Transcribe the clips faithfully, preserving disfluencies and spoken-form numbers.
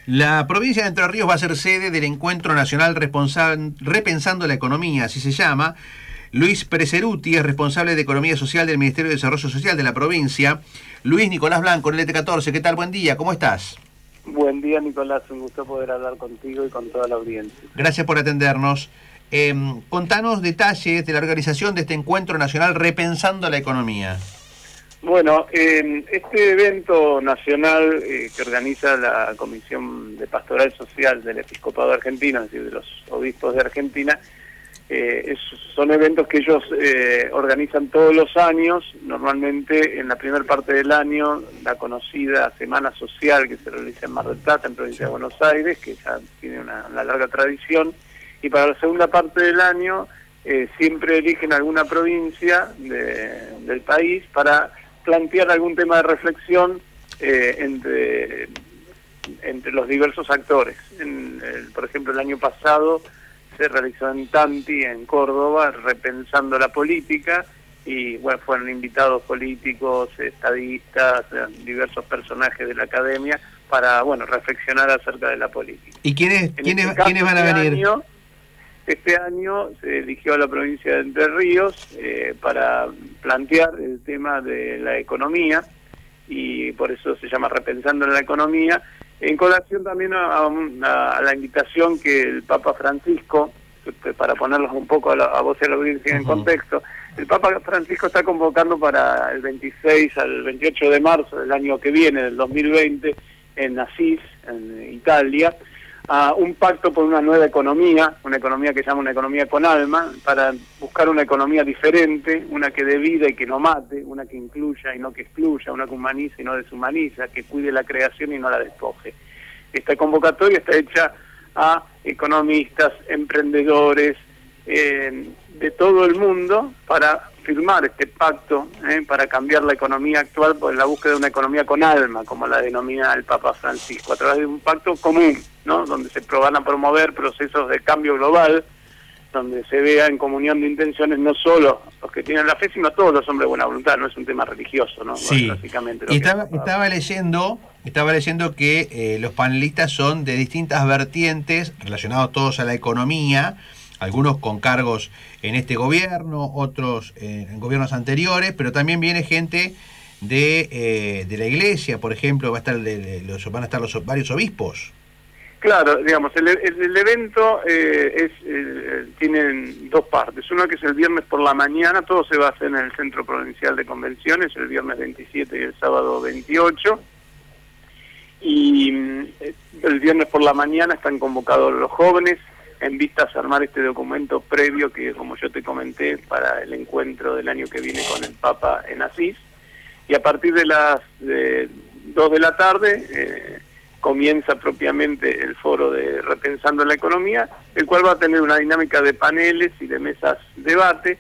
La provincia de Entre Ríos va a ser sede del Encuentro Nacional Responsa- Repensando la Economía, así se llama. Luis Preseruti es responsable de Economía Social del Ministerio de Desarrollo Social de la provincia. Luis Nicolás Blanco, en el L T catorce, ¿qué tal? Buen día, ¿cómo estás? Buen día, Nicolás, un gusto poder hablar contigo y con toda la audiencia. Gracias por atendernos. Eh, contanos detalles de la organización de este Encuentro Nacional Repensando la Economía. Bueno, eh, este evento nacional eh, que organiza la Comisión de Pastoral Social del Episcopado Argentino, es decir, de los obispos de Argentina, eh, es, son eventos que ellos eh, organizan todos los años, normalmente en la primera parte del año, la conocida Semana Social que se realiza en Mar del Plata, en provincia de Buenos Aires, que ya tiene una, una larga tradición, y para la segunda parte del año eh, siempre eligen alguna provincia de, del país para plantear algún tema de reflexión eh, entre, entre los diversos actores. En, el, por ejemplo, el año pasado se realizó en Tanti, en Córdoba, repensando la política, y bueno, fueron invitados políticos, estadistas, diversos personajes de la academia para bueno reflexionar acerca de la política. ¿Y quiénes, quiénes, este ¿quiénes van a este venir? Año, este año se eligió a la provincia de Entre Ríos eh, para plantear el tema de la economía, y por eso se llama Repensando en la Economía, en colación también a, a, a la invitación que el Papa Francisco, para ponerlos un poco a, la, a vos y a la audiencia en contexto, el Papa Francisco está convocando para el veintiséis al veintiocho de marzo del año que viene, del dos mil veinte, en Asís, en Italia, a un pacto por una nueva economía, una economía que llama una economía con alma, para buscar una economía diferente, una que dé vida y que no mate, una que incluya y no que excluya, una que humanice y no deshumaniza, que cuide la creación y no la despoje. Esta convocatoria está hecha a economistas, emprendedores, eh, de todo el mundo para firmar este pacto, eh, para cambiar la economía actual por la búsqueda de una economía con alma, como la denomina el Papa Francisco, a través de un pacto común, ¿no? Donde se van a promover procesos de cambio global, donde se vea en comunión de intenciones no solo los que tienen la fe, sino todos los hombres de buena voluntad. No es un tema religioso, ¿no? Sí. Básicamente. Lo Estaba, que... estaba leyendo, estaba leyendo que eh, los panelistas son de distintas vertientes relacionados todos a la economía, algunos con cargos en este gobierno, otros eh, en gobiernos anteriores, pero también viene gente de eh, de la iglesia, por ejemplo, va a estar de, de los, van a estar los varios obispos. Claro, digamos, el, el, el evento eh, es eh, tiene dos partes. Uno que es el viernes por la mañana, todo se va a hacer en el Centro Provincial de Convenciones, el viernes veintisiete y el sábado veintiocho. Y eh, el viernes por la mañana están convocados los jóvenes en vistas a armar este documento previo que, como yo te comenté, para el encuentro del año que viene con el Papa en Asís. Y a partir de las de dos de la tarde eh, comienza propiamente el foro de Repensando la Economía, el cual va a tener una dinámica de paneles y de mesas de debate.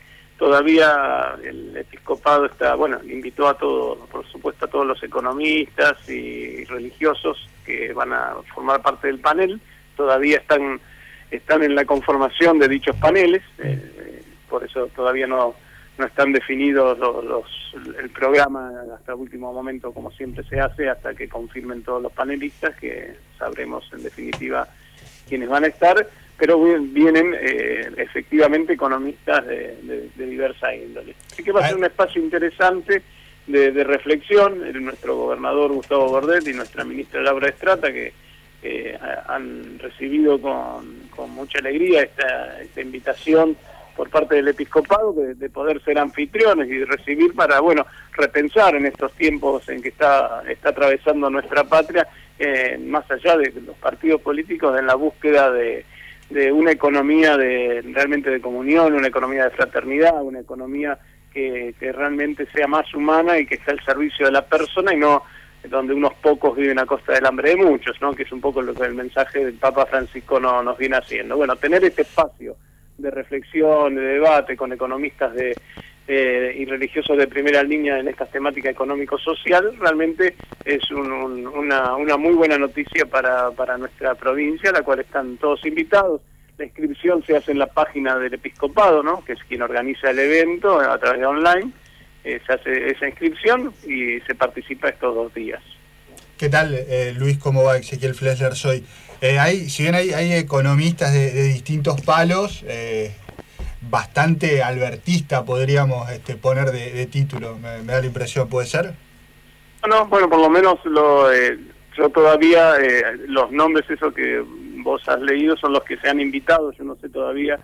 Todavía el episcopado está, bueno, invitó a todos, por supuesto, a todos los economistas y religiosos que van a formar parte del panel. Todavía están están en la conformación de dichos paneles, eh, por eso todavía no, no están definidos los, los, el programa hasta el último momento, como siempre se hace, hasta que confirmen todos los panelistas, que sabremos en definitiva quiénes van a estar, pero vienen eh, efectivamente economistas de, de, de diversa índole. Así que va a ser un espacio interesante de, de reflexión. Nuestro gobernador Gustavo Bordet y nuestra ministra Laura Estrata, que Eh, han recibido con, con mucha alegría esta, esta invitación por parte del episcopado de, de poder ser anfitriones y de recibir para, bueno, repensar en estos tiempos en que está, está atravesando nuestra patria, eh, más allá de los partidos políticos, en la búsqueda de, de una economía de realmente de comunión, una economía de fraternidad, una economía que, que realmente sea más humana y que esté al servicio de la persona y no donde unos pocos viven a costa del hambre de muchos, ¿no? Que es un poco lo que el mensaje del Papa Francisco no, nos viene haciendo. Bueno, tener este espacio de reflexión, de debate con economistas de, eh, y religiosos de primera línea en esta temática económico-social, realmente es un, un, una, una muy buena noticia para, para nuestra provincia, a la cual están todos invitados. La inscripción se hace en la página del episcopado, ¿no? Que es quien organiza el evento a través de online. Eh, se hace esa inscripción y se participa estos dos días. ¿Qué tal, eh, Luis? ¿Cómo va? Ezequiel Flesler soy. Eh, hay, si bien hay, hay economistas de, de distintos palos, eh, bastante albertista podríamos este, poner de, de título, me, me da la impresión, ¿puede ser? No, bueno, por lo menos lo, eh, yo todavía, eh, los nombres esos que vos has leído son los que se han invitado, yo no sé todavía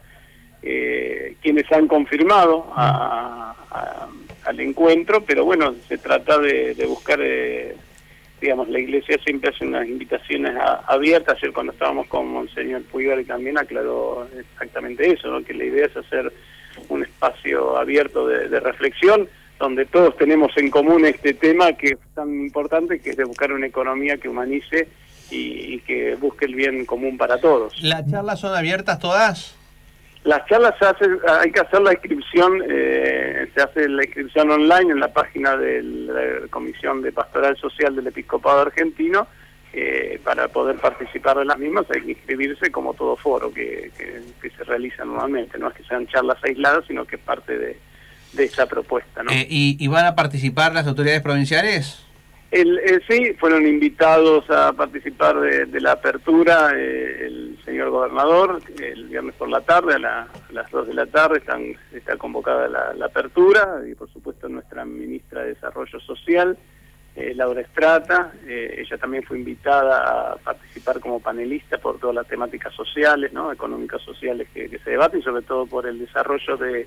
eh, quiénes han confirmado a, a, al encuentro, pero bueno, se trata de, de buscar... Eh, digamos, la Iglesia siempre hace unas invitaciones a, abiertas. Ayer cuando estábamos con Monseñor Puigari también aclaró exactamente eso, ¿no? Que la idea es hacer un espacio abierto de, de reflexión, donde todos tenemos en común este tema que es tan importante, que es de buscar una economía que humanice y, y que busque el bien común para todos. ¿Las charlas son abiertas todas? Las charlas se hace, hay que hacer la inscripción, eh, se hace la inscripción online en la página de la Comisión de Pastoral Social del Episcopado Argentino. Eh, para poder participar de las mismas hay que inscribirse como todo foro que, que, que se realiza normalmente. No es que sean charlas aisladas, sino que es parte de, de esa propuesta, ¿no? Eh, ¿y, ¿Y van a participar las autoridades provinciales? El, el, sí, fueron invitados a participar de, de la apertura eh, el señor gobernador el viernes por la tarde, a, la, a las dos de la tarde están, está convocada la, la apertura, y por supuesto nuestra ministra de Desarrollo Social, eh, Laura Estrata, eh, ella también fue invitada a participar como panelista por todas las temáticas sociales, ¿no? Económicas sociales que, que se debaten, y sobre todo por el desarrollo de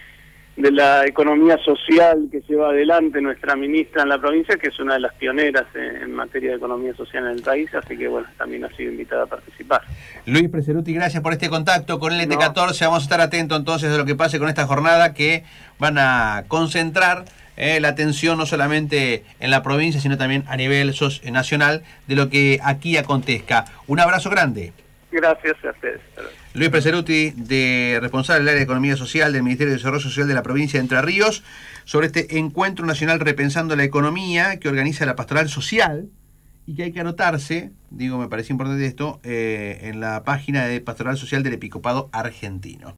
de la economía social que lleva adelante nuestra ministra en la provincia, que es una de las pioneras en, en materia de economía social en el país, así que bueno, también ha sido invitada a participar. Luis Preseruti, gracias por este contacto con el L T catorce, no. Vamos a estar atentos entonces de lo que pase con esta jornada, que van a concentrar eh, la atención no solamente en la provincia, sino también a nivel nacional de lo que aquí acontezca. Un abrazo grande. Gracias a ustedes. Luis Preseruti, de responsable del área de Economía Social del Ministerio de Desarrollo Social de la provincia de Entre Ríos, sobre este encuentro nacional Repensando la Economía que organiza la Pastoral Social y que hay que anotarse, digo, me parece importante esto, eh, en la página de Pastoral Social del Episcopado Argentino.